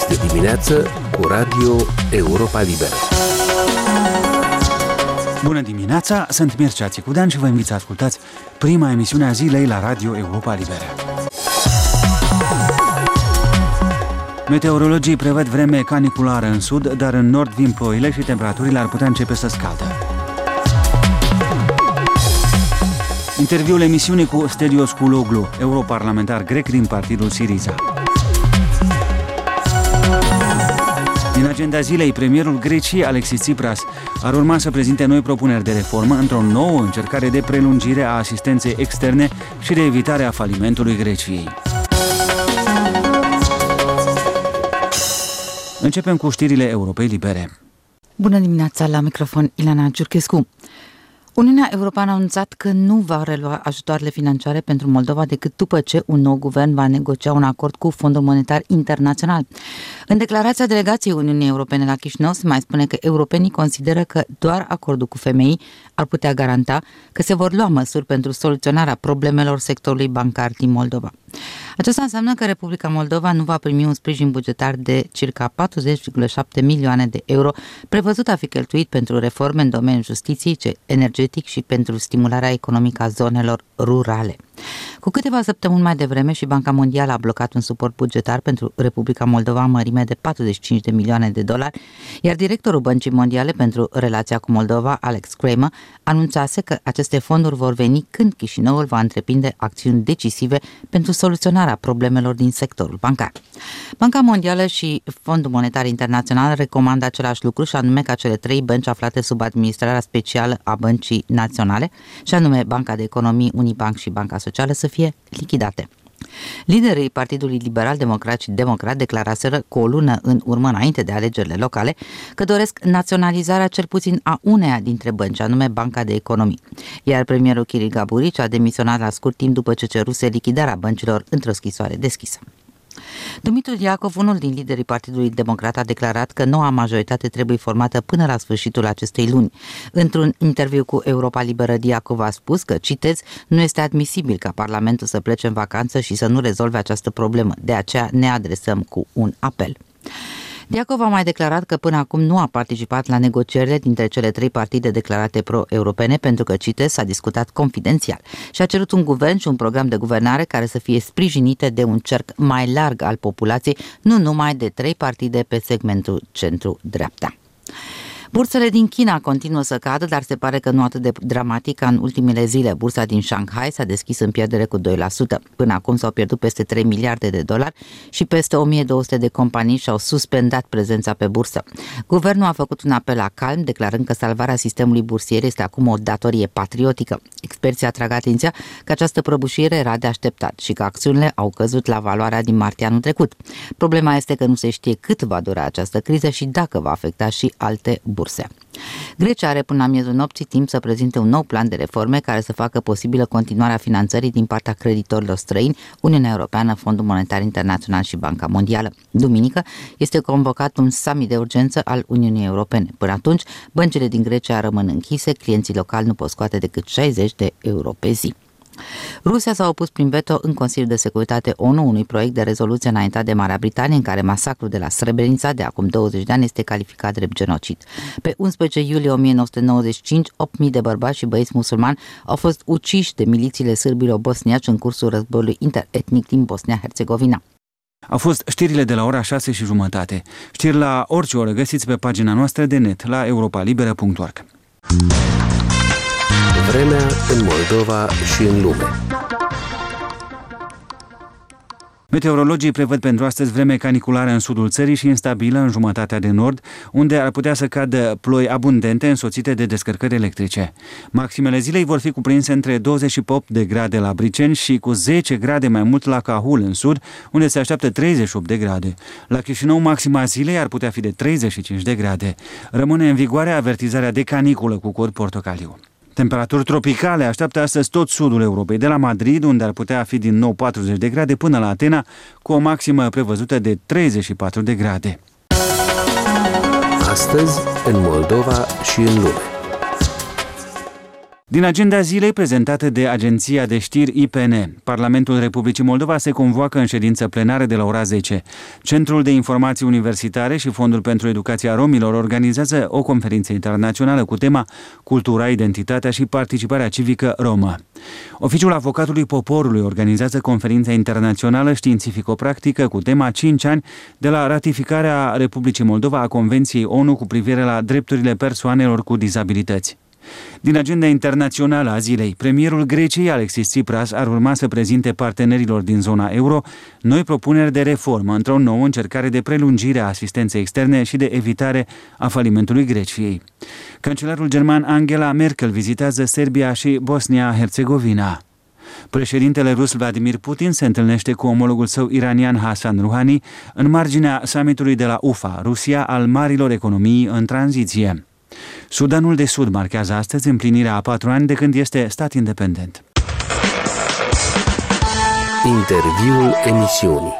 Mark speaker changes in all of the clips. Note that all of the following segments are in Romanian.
Speaker 1: Este dimineață cu Radio Europa Liberă.
Speaker 2: Bună dimineața, sunt Mircea Țicudean și vă invit să ascultați prima emisiune a zilei la Radio Europa Liberă. Meteorologii prevăd vreme caniculară în sud, dar în nord vin ploile și temperaturile ar putea începe să scadă. Interviul emisiunii cu Stelios Kouloglou, europarlamentar grec din partidul Syriza. Din agenda zilei, premierul Greciei, Alexis Tsipras, ar urma să prezinte noi propuneri de reformă într-o nouă încercare de prelungire a asistenței externe și de evitare a falimentului Greciei. Începem cu știrile Europei Libere.
Speaker 3: Bună dimineața, la microfon Ileana Giurchescu. Uniunea Europeană a anunțat că nu va relua ajutoarele financiare pentru Moldova decât după ce un nou guvern va negocia un acord cu Fondul Monetar Internațional. În declarația delegației Uniunii Europene la Chișinău se mai spune că europenii consideră că doar acordul cu FMI ar putea garanta că se vor lua măsuri pentru soluționarea problemelor sectorului bancar din Moldova. Aceasta înseamnă că Republica Moldova nu va primi un sprijin bugetar de circa 40,7 milioane de euro prevăzut a fi cheltuit pentru reforme în domeniul justiției, energetic și pentru stimularea economică a zonelor rurale. Cu câteva săptămâni mai devreme și Banca Mondială a blocat un suport bugetar pentru Republica Moldova în mărime de 45 de milioane de dolari, iar directorul Băncii Mondiale pentru relația cu Moldova, Alex Kramer, anunțase că aceste fonduri vor veni când Chișinăul va întreprinde acțiuni decisive pentru soluționarea problemelor din sectorul bancar. Banca Mondială și Fondul Monetar Internațional recomandă același lucru, și anume ca cele trei bănci aflate sub administrarea specială a Băncii Naționale, și anume Banca de Economie, Unibank și Banca Socială, să fie lichidate. Liderii Partidului Liberal Democrat și Democrat declaraseră cu o lună în urmă, înainte de alegerile locale, că doresc naționalizarea cel puțin a uneia dintre bănci, anume Banca de Economie. Iar premierul Kirill Gaburici a demisionat la scurt timp după ce ceruse lichidarea băncilor într-o scrisoare deschisă. Dumitru Diacov, unul din liderii Partidului Democrat, a declarat că noua majoritate trebuie formată până la sfârșitul acestei luni. Într-un interviu cu Europa Liberă, Diacov a spus că, citez, nu este admisibil ca Parlamentul să plece în vacanță și să nu rezolve această problemă. De aceea ne adresăm cu un apel. Diacov a mai declarat că până acum nu a participat la negocierile dintre cele trei partide declarate pro-europene pentru că, citez, s-a discutat confidențial și a cerut un guvern și un program de guvernare care să fie sprijinite de un cerc mai larg al populației, nu numai de trei partide pe segmentul centru-dreapta. Bursele din China continuă să cadă, dar se pare că nu atât de dramatic ca în ultimele zile. Bursa din Shanghai s-a deschis în pierdere cu 2%. Până acum s-au pierdut peste 3 miliarde de dolari și peste 1200 de companii și-au suspendat prezența pe bursă. Guvernul a făcut un apel la calm, declarând că salvarea sistemului bursier este acum o datorie patriotică. Experții atrag atenția că această prăbușire era de așteptat și că acțiunile au căzut la valoarea din martie anul trecut. Problema este că nu se știe cât va dura această criză și dacă va afecta și alte burse. Grecia are până la miezul nopții timp să prezinte un nou plan de reforme care să facă posibilă continuarea finanțării din partea creditorilor străini, Uniunea Europeană, Fondul Monetar Internațional și Banca Mondială. Duminică este convocat un summit de urgență al Uniunii Europene. Până atunci, băncile din Grecia rămân închise, clienții locali nu pot scoate decât 60 de euro pe zi. Rusia s-a opus prin veto în Consiliul de Securitate ONU unui proiect de rezoluție înaintat de Marea Britanie în care masacrul de la Srebrenica de acum 20 de ani este calificat drept genocid. Pe 11 iulie 1995, 8.000 de bărbați și băieți musulmani au fost uciși de milițiile sârbilor bosniaci în cursul războiului interetnic din Bosnia-Herzegovina.
Speaker 2: Au fost știrile de la ora 6:30. Știri la orice oră găsiți pe pagina noastră de net la europalibera.org.
Speaker 1: Vremea în Moldova și în lume.
Speaker 2: Meteorologii prevăd pentru astăzi vreme caniculară în sudul țării și instabilă în jumătatea de nord, unde ar putea să cadă ploi abundente însoțite de descărcări electrice. Maximele zilei vor fi cuprinse între 28 de grade la Briceni și cu 10 grade mai mult la Cahul în sud, unde se așteaptă 38 de grade. La Chișinău, maxima zilei ar putea fi de 35 de grade. Rămâne în vigoare avertizarea de caniculă cu cod portocaliu. Temperaturi tropicale așteaptă astăzi tot sudul Europei, de la Madrid, unde ar putea fi din nou 40 de grade, până la Atena, cu o maximă prevăzută de 34 de grade.
Speaker 1: Astăzi, în Moldova și în lume.
Speaker 2: Din agenda zilei prezentată de agenția de știri IPN, Parlamentul Republicii Moldova se convoacă în ședință plenară de la ora 10. Centrul de Informații Universitare și Fondul pentru Educația Romilor organizează o conferință internațională cu tema Cultura, identitatea și participarea civică romă. Oficiul Avocatului Poporului organizează conferința internațională științifico-practică cu tema 5 ani de la ratificarea Republicii Moldova a Convenției ONU cu privire la drepturile persoanelor cu dizabilități. Din agenda internațională a zilei, premierul Greciei, Alexis Tsipras, ar urma să prezinte partenerilor din zona euro noi propuneri de reformă într-o nouă încercare de prelungire a asistenței externe și de evitare a falimentului Greciei. Cancelarul german Angela Merkel vizitează Serbia și Bosnia-Herzegovina. Președintele rus Vladimir Putin se întâlnește cu omologul său iranian Hassan Rouhani în marginea summitului de la Ufa, Rusia, al marilor economii în tranziție. Sudanul de Sud marchează astăzi împlinirea a 4 ani de când este stat independent.
Speaker 1: Interviul emisiunii.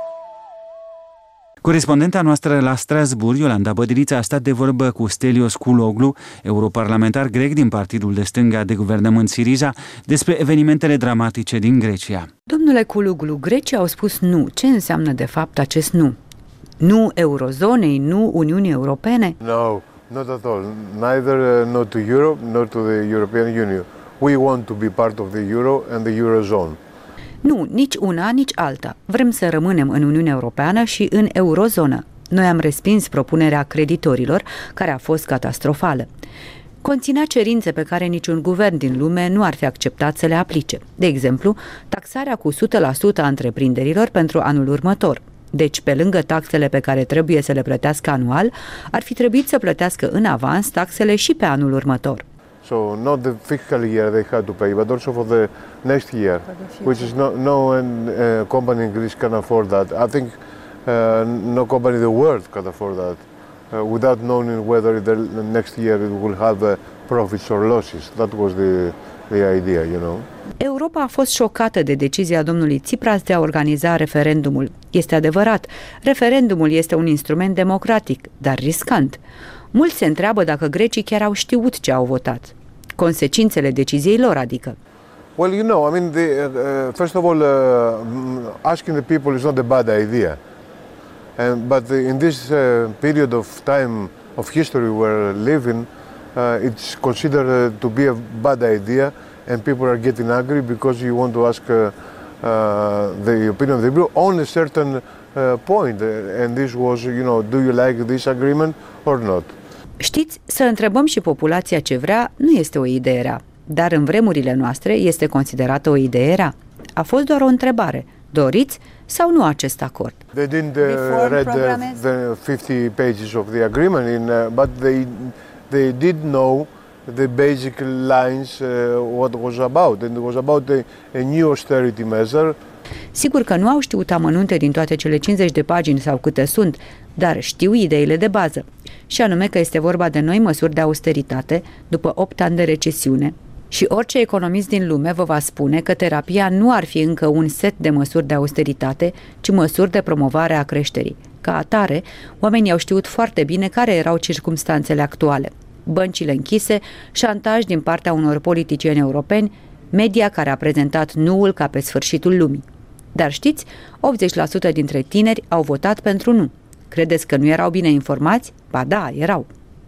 Speaker 2: Corespondenta noastră la Strasbourg, Iolanda Bădilița, a stat de vorbă cu Stelios Kouloglou, europarlamentar grec din partidul de stânga de guvernământ Syriza, despre evenimentele dramatice din Grecia.
Speaker 4: Domnule Kouloglou, grecii au spus nu. Ce înseamnă de fapt acest nu? Nu eurozonei, nu Uniunii Europene?
Speaker 5: No. Not at all. Neither not to Europe nor to the European Union. We want to be part of the euro and the eurozone.
Speaker 4: Nu, nici una, nici alta. Vrem să rămânem în Uniunea Europeană și în eurozonă. Noi am respins propunerea creditorilor, care a fost catastrofală. Conținea cerințe pe care niciun guvern din lume nu ar fi acceptat să le aplice. De exemplu, taxarea cu 100% a întreprinderilor pentru anul următor. Deci, pe lângă taxele pe care trebuie să le plătească anual, ar fi trebuit să plătească în avans taxele și pe anul următor.
Speaker 5: So not the fiscal year they had to pay, but also for the next year, which is no company in Greece can afford that. I think no company in the world can afford that, without knowing whether the next year it will have profits or losses. That was the idea, you know.
Speaker 4: Europa a fost șocată de decizia domnului Tsipras de a organiza referendumul. Este adevărat, referendumul este un instrument democratic, dar riscant. Mulți se întreabă dacă grecii chiar au știut ce au votat. Consecințele deciziei lor, adică.
Speaker 5: Well, you know, I mean, first of all, asking the people is not a bad idea. But in this period of time, of history we're living, it's considered to be a bad idea, and people are getting angry because you want to ask the opinion of the people on a certain point. And this was, you know, do you like this agreement or not?
Speaker 4: Știți, să întrebăm și populația ce vrea nu este o idee rea, dar în vremurile noastre este considerată o idee rea. A fost doar o întrebare. Doriți sau nu acest acord?
Speaker 5: They didn't read the 50 pages of the agreement, but they did know the basic lines, what was about, and it was about a new austerity measure.
Speaker 4: Sigur că nu au știut amănunte din toate cele 50 de pagini sau câte sunt, dar știu ideile de bază, și anume că este vorba de noi măsuri de austeritate după 8 ani de recesiune. Și orice economist din lume vă va spune că terapia nu ar fi încă un set de măsuri de austeritate, ci măsuri de promovare a creșterii. Ca atare, oamenii au știut foarte bine care erau circumstanțele actuale. Băncile închise, șantaj din partea unor politicieni europeni, media care a prezentat nuul ca pe sfârșitul lumii. Dar știți, 80% dintre tineri au votat pentru nu. Credeți că nu erau bine informați? Ba da, erau.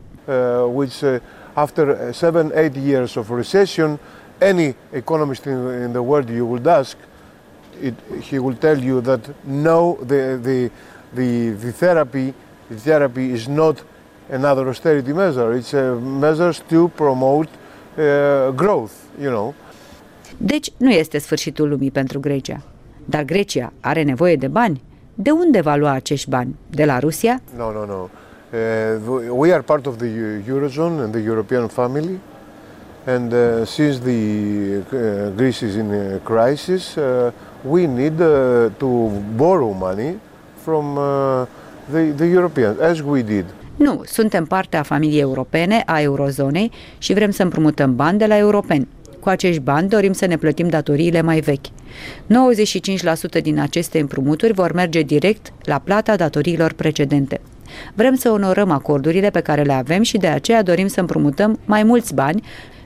Speaker 5: After 7-8 years of recession, any economist in the world you would ask, he will tell you that no, the therapy is not another austerity measure. It's a measure to promote growth, you know.
Speaker 4: Deci nu este sfârșitul lumii pentru Grecia. Dar Grecia are nevoie de bani. De unde va lua acești bani? De la Rusia?
Speaker 5: No. We are part of the Eurozone and the European family. And since Greece is in a crisis, we need to borrow money from the Europeans, as we did.
Speaker 4: Nu, suntem parte a familiei europene, a eurozonei, și vrem să împrumutăm bani de la europeni. Cu acești bani dorim să ne plătim datoriile mai vechi. 95% din aceste împrumuturi vor merge direct la plata datoriilor precedente. Vrem să onorăm acordurile pe care le avem și de aceea dorim să împrumutăm mai mulți bani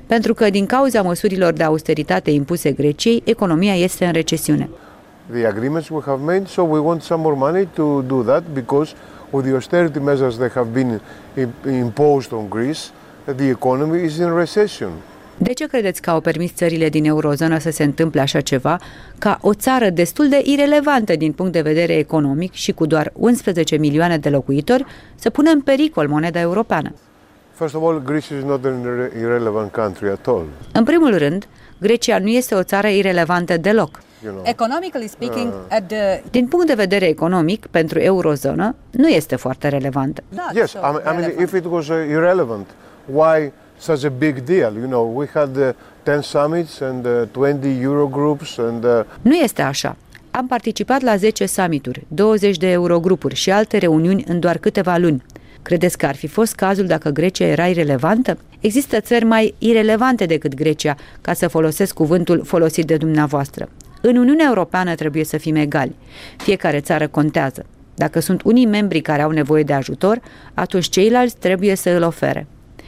Speaker 4: pentru că din cauza măsurilor de austeritate impuse Greciei, economia este în recesiune.
Speaker 5: The agreements we have made, so we want some more money to do that because with the austerity measures that have been imposed on Greece, the economy is in recession.
Speaker 4: De ce credeți că au permis țările din eurozonă să se întâmple așa ceva, ca o țară destul de irelevantă din punct de vedere economic și cu doar 11 milioane de locuitori să pună în pericol moneda europeană?
Speaker 5: First of all, Greece is not an irrelevant country at all.
Speaker 4: În primul rând, Grecia nu este o țară irelevantă deloc.
Speaker 6: Economically speaking,
Speaker 4: Din punct de vedere economic, pentru eurozonă, nu este foarte relevantă.
Speaker 5: Yes, I mean, if it was irrelevant, why such a big deal? You know, we had 10 summits and 20 Eurogroups and...
Speaker 4: Nu este așa. Am participat la 10 summituri, 20 de Eurogrupuri și alte reuniuni în doar câteva luni. Credeți că ar fi fost cazul dacă Grecia era irelevantă? Există țări mai irelevante decât Grecia, ca să folosesc cuvântul folosit de dumneavoastră. În Uniunea Europeană trebuie să fim egali. Fiecare țară contează. Dacă sunt unii membri care au nevoie de ajutor, atunci ceilalți trebuie să îl ofere.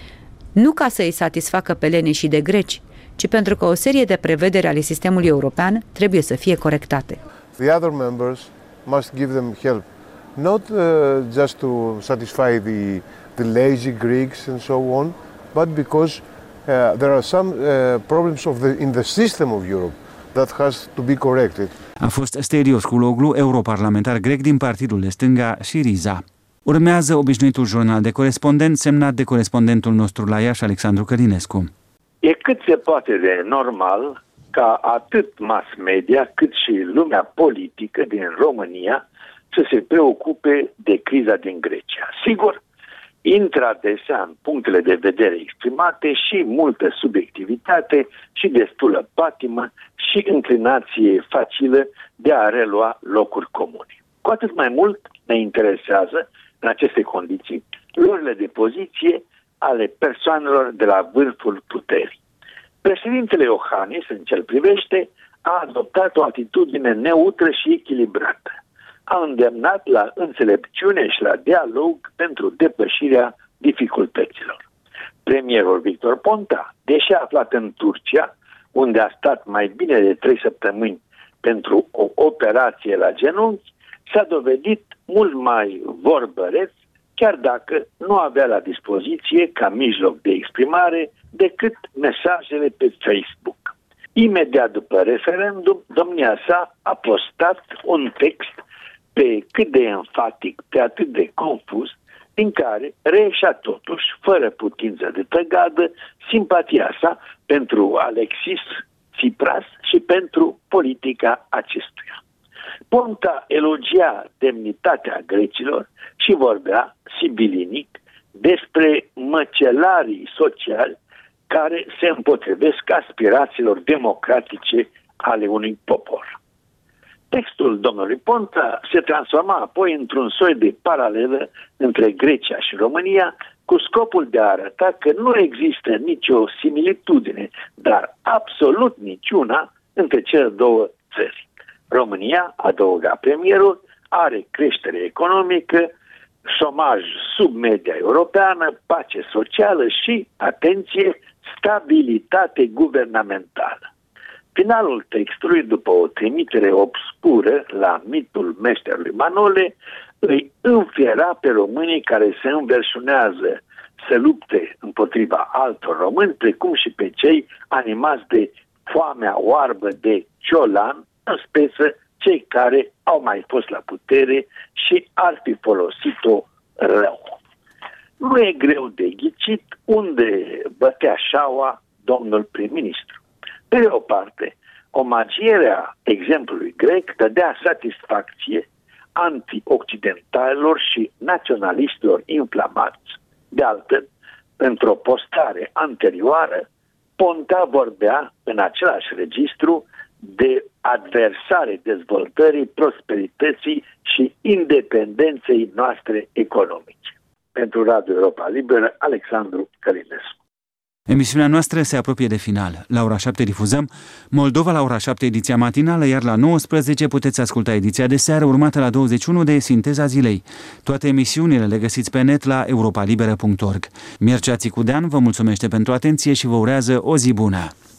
Speaker 4: Nu ca să îi satisfacă pe leneșii de greci, ci pentru că o serie de prevederi ale sistemului european trebuie să fie corectate.
Speaker 5: The other members must give them help, not just to satisfy the lazy Greeks and so on, but because there are some problems in the system of Europe that has to be corrected.
Speaker 2: A fost Stelios Kouloglou, europarlamentar grec din partidul de stânga Syriza. Urmează obișnuitul jurnal de corespondent, semnat de corespondentul nostru la Iași, Alexandru Călinescu.
Speaker 7: E cât se poate de normal ca atât mass media cât și lumea politică din România să se preocupe de criza din Grecia. Sigur, intră adesea în punctele de vedere exprimate și multă subiectivitate și destulă patimă și înclinație facilă de a relua locuri comune. Cu atât mai mult ne interesează, în aceste condiții, luările de poziție ale persoanelor de la vârful puterii. Președintele Iohannis, în ce-l privește, a adoptat o atitudine neutră și echilibrată. A îndemnat la înțelepciune și la dialog pentru depășirea dificultăților. Premierul Victor Ponta, deși aflat în Turcia, unde a stat mai bine de 3 săptămâni pentru o operație la genunchi, s-a dovedit mult mai vorbăreț, chiar dacă nu avea la dispoziție ca mijloc de exprimare decât mesajele pe Facebook. Imediat după referendum, domnia sa a postat un text pe cât de enfatic, pe atât de confuz, din care reieșea totuși, fără putință de tăgadă, simpatia sa pentru Alexis Tsipras și pentru politica acestuia. Ponta elogia demnitatea grecilor și vorbea sibilinic despre măcelarii sociali care se împotrivesc aspirațiilor democratice ale unui popor. Textul domnului Ponta se transforma apoi într-un soi de paralelă între Grecia și România, cu scopul de a arăta că nu există nicio similitudine, dar absolut niciuna, între cele două țări. România, adăuga premierul, are creștere economică, șomaj sub media europeană, pace socială și, atenție, stabilitate guvernamentală. Finalul textului, după o trimitere obscură la mitul meșterului Manole, îi înfiera pe românii care se înverșunează să lupte împotriva altor români, precum și pe cei animați de foamea oarbă de Ciolan, în speță cei care au mai fost la putere și ar fi folosit-o rău. Nu e greu de ghicit unde bătea șaua domnul prim-ministru. Pe de o parte, omagierea exemplului grec dădea satisfacție anti-occidentalilor și naționaliștilor inflamați. De altfel, într-o postare anterioară, Ponta vorbea în același registru de adversare dezvoltării, prosperității și independenței noastre economice. Pentru Radio Europa Liberă, Alexandru Călinescu.
Speaker 2: Emisiunea noastră se apropie de final. La ora 7 difuzăm Moldova la ora 7, ediția matinală, iar la 19 puteți asculta ediția de seară, urmată la 21 de Sinteza zilei. Toate emisiunile le găsiți pe net la europalibera.org. Mircea Țicudean vă mulțumește pentru atenție și vă urează o zi bună!